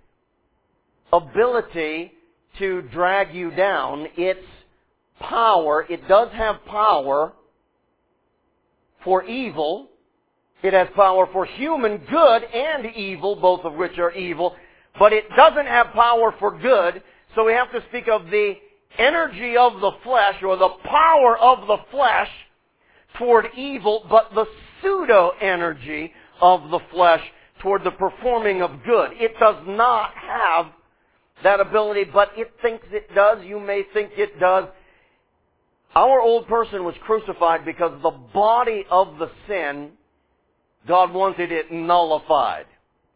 ability to drag you down, its power, it does have power for evil. It has power for human good and evil, both of which are evil. But it doesn't have power for good, so we have to speak of the energy of the flesh, or the power of the flesh toward evil, but the pseudo-energy of the flesh toward the performing of good. It does not have that ability, but it thinks it does. You may think it does. Our old person was crucified because the body of the sin, God wanted it nullified.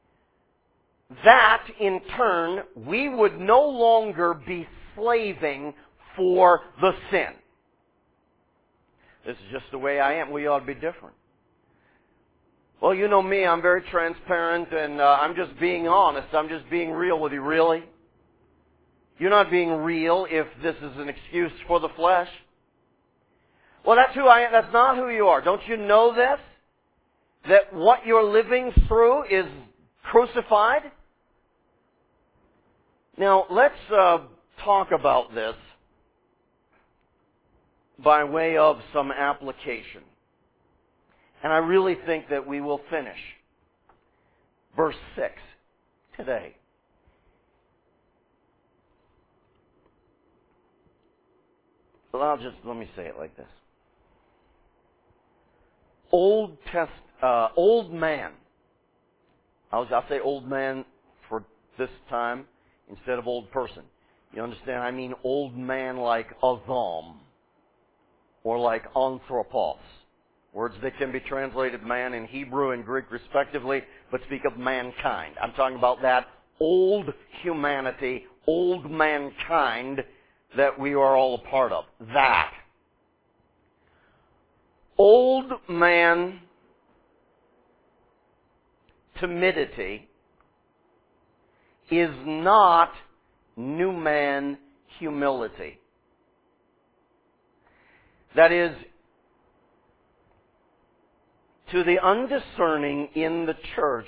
That, in turn, we would no longer be slaving for the sin. This is just the way I am. We ought to be different. Well, you know me, I'm very transparent, and uh, I'm just being honest. I'm just being real with you. Really? You're not being real if this is an excuse for the flesh. Well, that's who I am. That's not who you are. Don't you know this? That what you're living through is crucified? Now, let's uh, talk about this by way of some application. And I really think that we will finish verse six today. Well, I'll just, let me say it like this. Old test, uh, old man. I'll, I'll say old man for this time instead of old person. You understand? I mean old man like Adam or like anthropos. Words that can be translated man in Hebrew and Greek respectively, but speak of mankind. I'm talking about that old humanity, old mankind that we are all a part of. That. Old man timidity is not new man humility. That is, to the undiscerning in the church,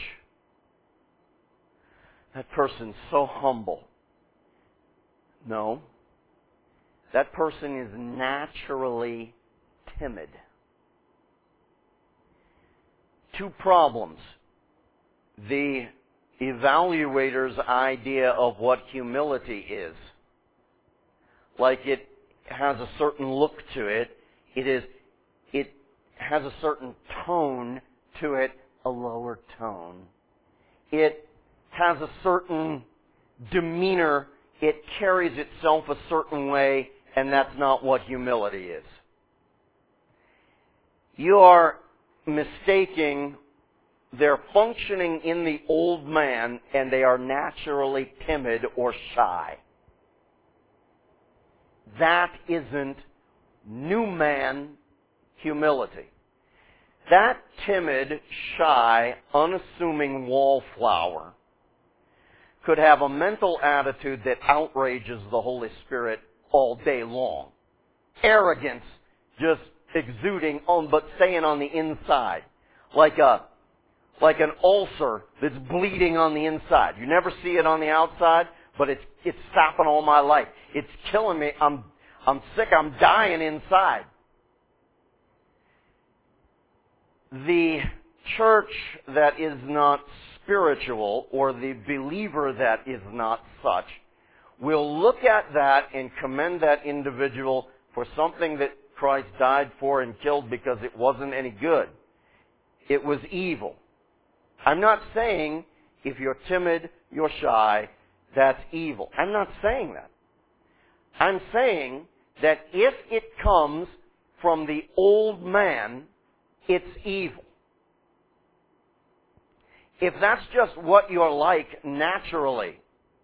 that person's so humble. No. That person is naturally timid. Two problems. The evaluator's idea of what humility is. Like it has a certain look to it. It is, it has a certain tone to it, a lower tone. It has a certain demeanor it carries itself a certain way, and that's not what humility is. You are mistaking their functioning in the old man, and they are naturally timid or shy. That isn't new man humility. That timid, shy, unassuming wallflower could have a mental attitude that outrages the Holy Spirit all day long. Arrogance just exuding on, but staying on the inside. Like a, like an ulcer that's bleeding on the inside. You never see it on the outside, but it's, it's stopping all my life. It's killing me. I'm, I'm sick. I'm dying inside. The church that is not spiritual, or the believer that is not such, will look at that and commend that individual for something that Christ died for and killed because it wasn't any good. It was evil. I'm not saying if you're timid, you're shy, that's evil. I'm not saying that. I'm saying that if it comes from the old man, it's evil. If that's just what you're like naturally,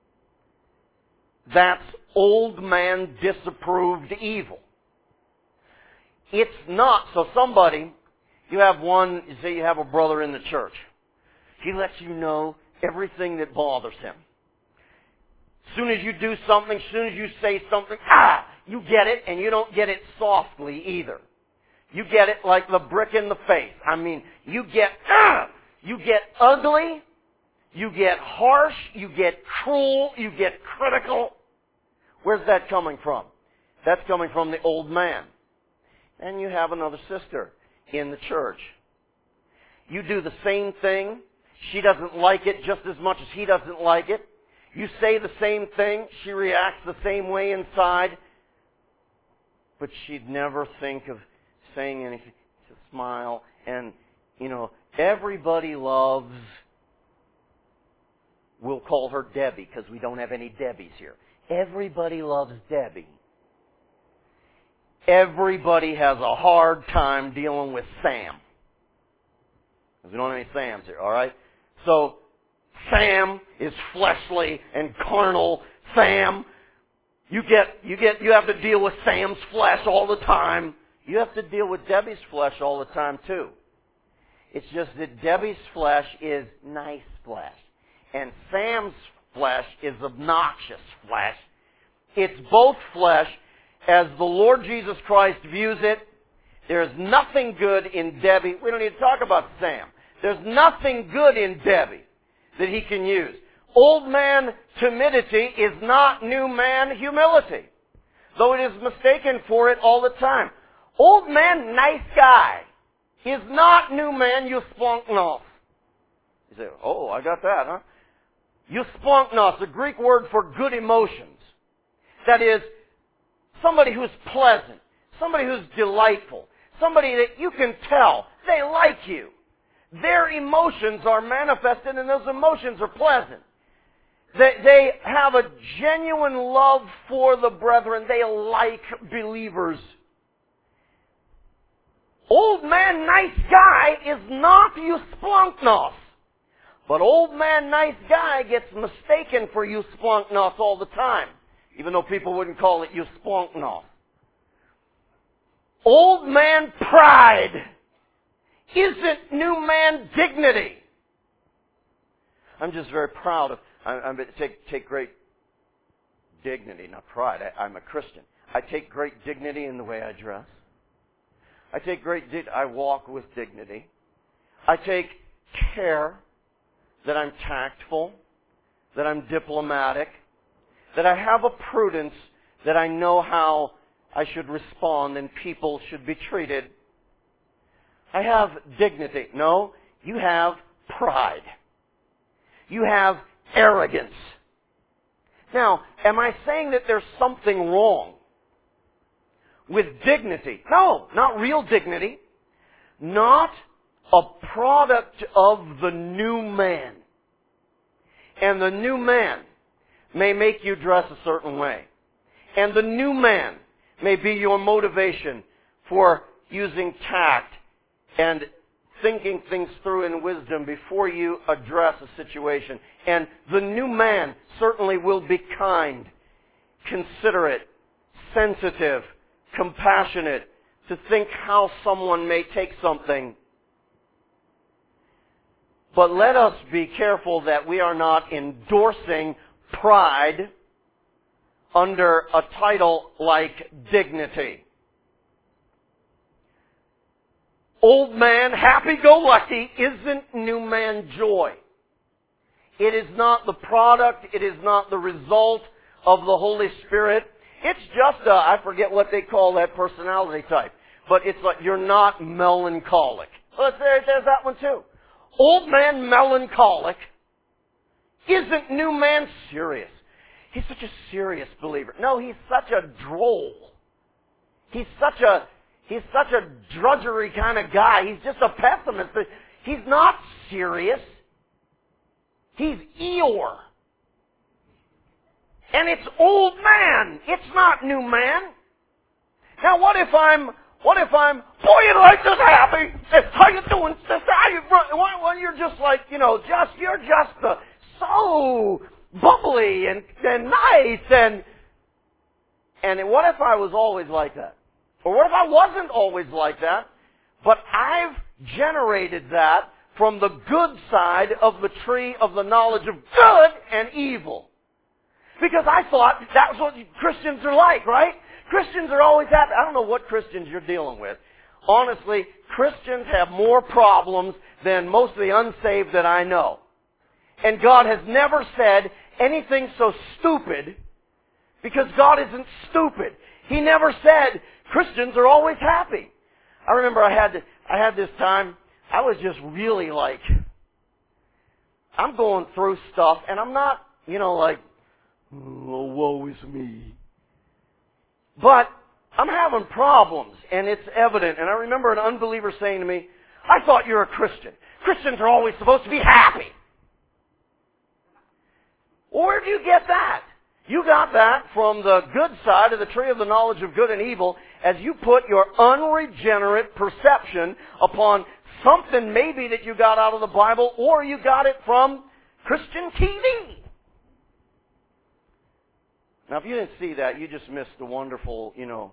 that's old man disapproved evil. It's not. So somebody, you have one, say you have a brother in the church. He lets you know everything that bothers him. As soon as you do something, as soon as you say something, ah, you get it, and you don't get it softly either. You get it like the brick in the face. I mean, you get, ah, you get ugly, you get harsh, you get cruel, you get critical. Where's that coming from? That's coming from the old man. And you have another sister in the church. You do the same thing. She doesn't like it just as much as he doesn't like it. You say the same thing. She reacts the same way inside. But she'd never think of saying anything. To smile. And, you know, everybody loves, we'll call her Debbie because we don't have any Debbies here. Everybody loves Debbie. Everybody has a hard time dealing with Sam. Because we don't have any Sams here, all right? So, Sam is fleshly and carnal. Sam, you get, you get, you have to deal with Sam's flesh all the time. You have to deal with Debbie's flesh all the time too. It's just that Debbie's flesh is nice flesh. And Sam's flesh is obnoxious flesh. It's both flesh. As the Lord Jesus Christ views it, there's nothing good in Debbie. We don't need to talk about Sam. There's nothing good in Debbie that he can use. Old man timidity is not new man humility, though it is mistaken for it all the time. Old man nice guy is not new man eusplanchnos. You say, oh, I got that, huh? Eusplanchnos, a Greek word for good emotions. That is, somebody who's pleasant, somebody who's delightful, somebody that you can tell they like you. Their emotions are manifested and those emotions are pleasant. They, they have a genuine love for the brethren. They like believers. Old man nice guy is not eusplanchnos. But old man nice guy gets mistaken for eusplanchnos all the time. Even though people wouldn't call it eusplanchnos. Old man pride isn't new man dignity. I'm just very proud of, I, I take, take great dignity, not pride. I, I'm a Christian. I take great dignity in the way I dress. I take great dignity, I walk with dignity. I take care that I'm tactful, that I'm diplomatic, that I have a prudence, that I know how I should respond and people should be treated. I have dignity. No, you have pride. You have arrogance. Now, am I saying that there's something wrong with dignity? No, not real dignity. Not a product of the new man. And the new man may make you dress a certain way. And the new man may be your motivation for using tact and thinking things through in wisdom before you address a situation. And the new man certainly will be kind, considerate, sensitive, compassionate, to think how someone may take something. But let us be careful that we are not endorsing pride under a title like dignity. Old man, happy-go-lucky isn't new man joy. It is not the product, it is not the result of the Holy Spirit. It's just a, I forget what they call that personality type, but it's like you're not melancholic. Well, there, there's that one too. Old man melancholic isn't new man serious. He's such a serious believer. No, he's such a droll. He's such a He's such a drudgery kind of guy. He's just a pessimist. He's not serious. He's Eeyore. And it's old man. It's not new man. Now what if I'm, what if I'm, boy, you like this happy. How you doing, sister? How you, well, you're just like, you know, just, you're just uh, so bubbly and, and nice and, and what if I was always like that? Or what if I wasn't always like that, but I've generated that from the good side of the tree of the knowledge of good and evil? Because I thought that's what Christians are like, right? Christians are always happy. I don't know what Christians you're dealing with. Honestly, Christians have more problems than most of the unsaved that I know. And God has never said anything so stupid, because God isn't stupid. He never said Christians are always happy. I remember I had I had this time, I was just really like, I'm going through stuff, and I'm not, you know, like, oh, woe is me. But I'm having problems, and it's evident. And I remember an unbeliever saying to me, I thought you were a Christian. Christians are always supposed to be happy. Well, where do you get that? You got that from the good side of the tree of the knowledge of good and evil as you put your unregenerate perception upon something maybe that you got out of the Bible, or you got it from Christian T V. Now, if you didn't see that, you just missed the wonderful, you know,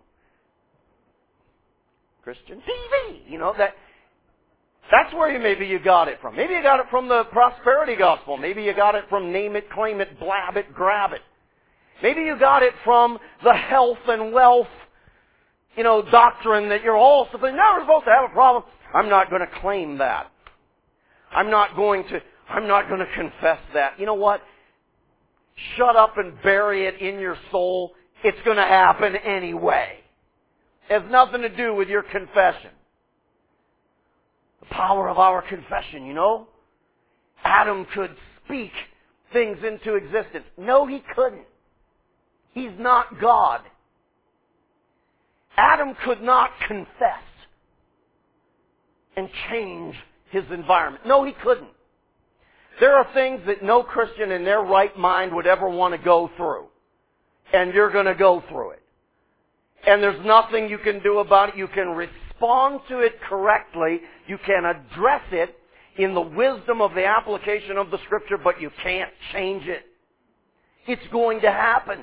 Christian T V. You know, that that's where you maybe you got it from. Maybe you got it from the prosperity gospel. Maybe you got it from name it, claim it, blab it, grab it. Maybe you got it from the health and wealth, you know, doctrine that you're all supposed, never supposed to have a problem. I'm not going to claim that. I'm not going to, I'm not going to confess that. You know what? Shut up and bury it in your soul. It's going to happen anyway. It has nothing to do with your confession. The power of our confession, you know? Adam could speak things into existence. No, he couldn't. He's not God. Adam could not confess and change his environment. No, he couldn't. There are things that no Christian in their right mind would ever want to go through. And you're going to go through it. And there's nothing you can do about it. You can respond to it correctly. You can address it in the wisdom of the application of the Scripture, but you can't change it. It's going to happen.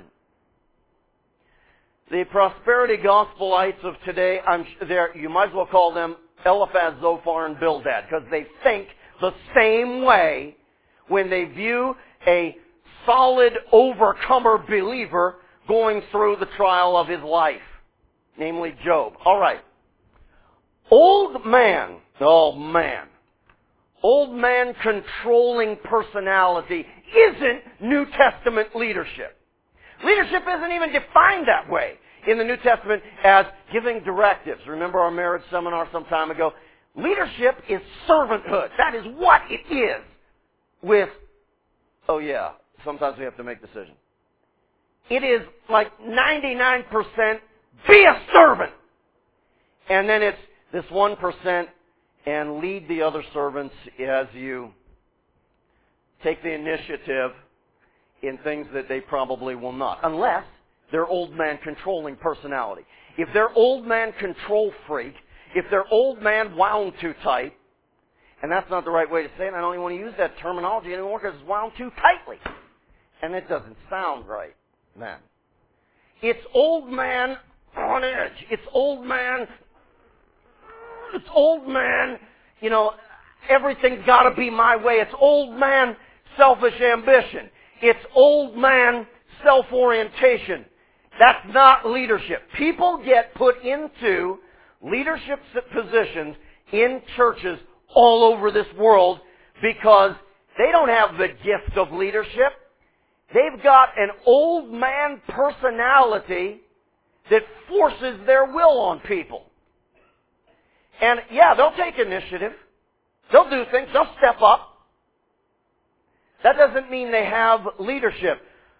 The prosperity gospelites of today, I'm there. You might as well call them Eliphaz, Zophar, and Bildad, because they think the same way when they view a solid overcomer believer going through the trial of his life, namely Job. All right, old man. Oh man, old man controlling personality isn't New Testament leadership. Leadership isn't even defined that way in the New Testament as giving directives. Remember our marriage seminar some time ago? Leadership is servanthood. That is what it is. With, oh yeah, sometimes we have to make decisions. It is like ninety-nine percent be a servant. And then it's this one percent and lead the other servants as you take the initiative in things that they probably will not, unless they're old man controlling personality. If they're old man control freak, if they're old man wound too tight, and that's not the right way to say it, I don't even want to use that terminology anymore because it's wound too tightly. And it doesn't sound right then. It's old man on edge. It's old man, it's old man, you know, everything's got to be my way. It's old man selfish ambition. It's old man self-orientation. That's not leadership. People get put into leadership positions in churches all over this world because they don't have the gift of leadership. They've got an old man personality that forces their will on people. And yeah, they'll take initiative. They'll do things. They'll step up. That doesn't mean they have leadership.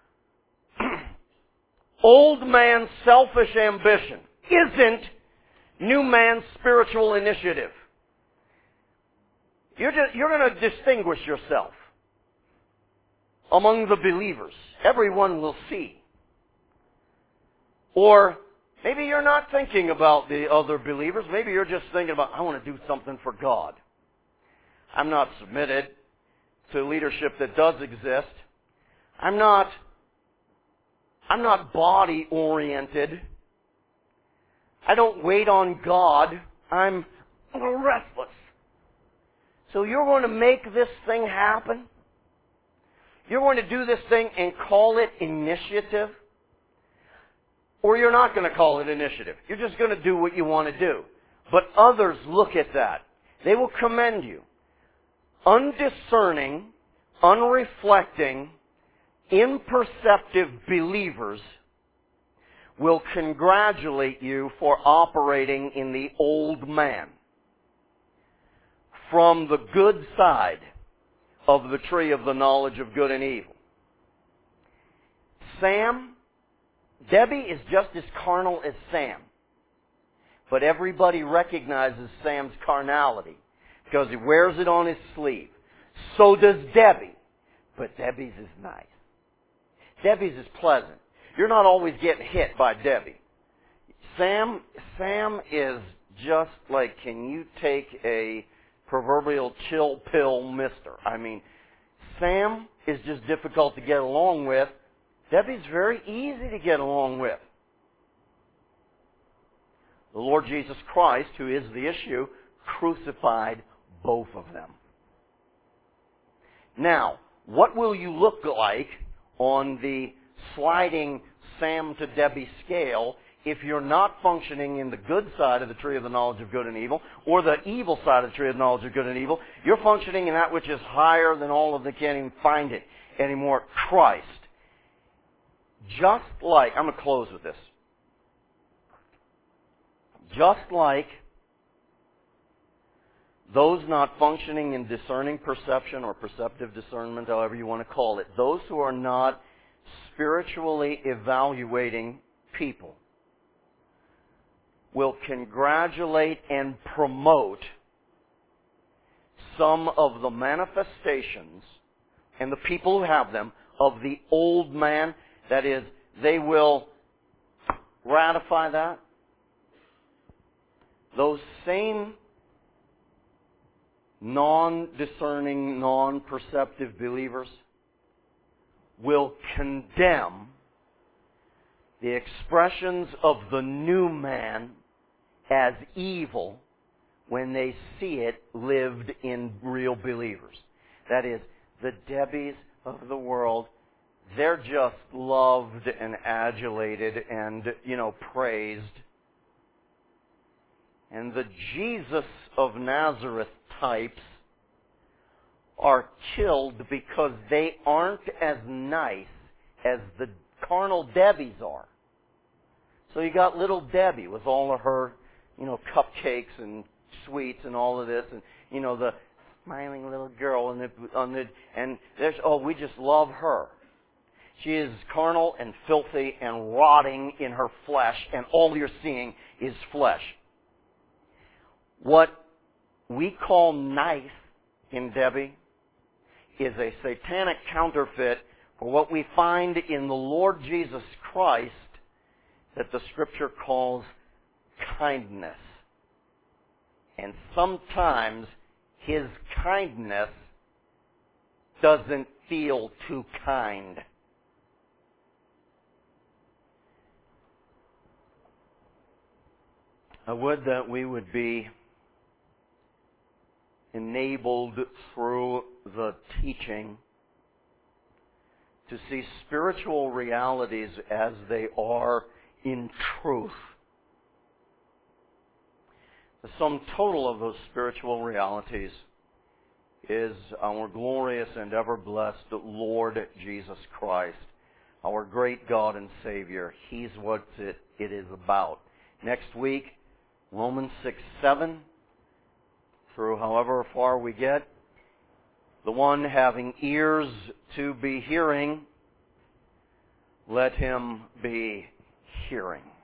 Old man selfish ambition isn't new man spiritual initiative. You're just, you're going to distinguish yourself among the believers. Everyone will see. Or maybe you're not thinking about the other believers. Maybe you're just thinking about, I want to do something for God. I'm not submitted to leadership that does exist. I'm not, I'm not body oriented. I don't wait on God. I'm restless. So you're going to make this thing happen? You're going to do this thing and call it initiative? Or you're not going to call it initiative. You're just going to do what you want to do. But others look at that. They will commend you. Undiscerning, unreflecting, imperceptive believers will congratulate you for operating in the old man from the good side of the tree of the knowledge of good and evil. Sam, Debbie is just as carnal as Sam. But everybody recognizes Sam's carnality because he wears it on his sleeve. So does Debbie. But Debbie's is nice. Debbie's is pleasant. You're not always getting hit by Debbie. Sam, Sam is just like, can you take a proverbial chill pill mister? I mean, Sam is just difficult to get along with. Debbie's very easy to get along with. The Lord Jesus Christ, who is the issue, crucified both of them. Now, what will you look like on the sliding Sam to Debbie scale if you're not functioning in the good side of the tree of the knowledge of good and evil, or the evil side of the tree of the knowledge of good and evil? You're functioning in that which is higher than all of them, can't even find it anymore, Christ. Just like, I'm going to close with this. Just like those not functioning in discerning perception or perceptive discernment, however you want to call it, those who are not spiritually evaluating people will congratulate and promote some of the manifestations and the people who have them of the old man. That is, they will ratify that. Those same non-discerning, non-perceptive believers will condemn the expressions of the new man as evil when they see it lived in real believers. That is, the Debbies of the world, they're just loved and adulated and, you know, praised. And the Jesus of Nazareth types are killed because they aren't as nice as the carnal Debbies are. So you got little Debbie with all of her, you know, cupcakes and sweets and all of this, and, you know, the smiling little girl on the, on the, and there's, oh, we just love her. She is carnal and filthy and rotting in her flesh, and all you're seeing is flesh. What we call nice in Debbie is a satanic counterfeit or what we find in the Lord Jesus Christ that the Scripture calls kindness. And sometimes His kindness doesn't feel too kind. I would that we would be enabled through the teaching to see spiritual realities as they are in truth. The sum total of those spiritual realities is our glorious and ever blessed Lord Jesus Christ, our great God and Savior. He's what it, it is about. Next week, Romans six seven, through however far we get, the one having ears to be hearing, let him be hearing.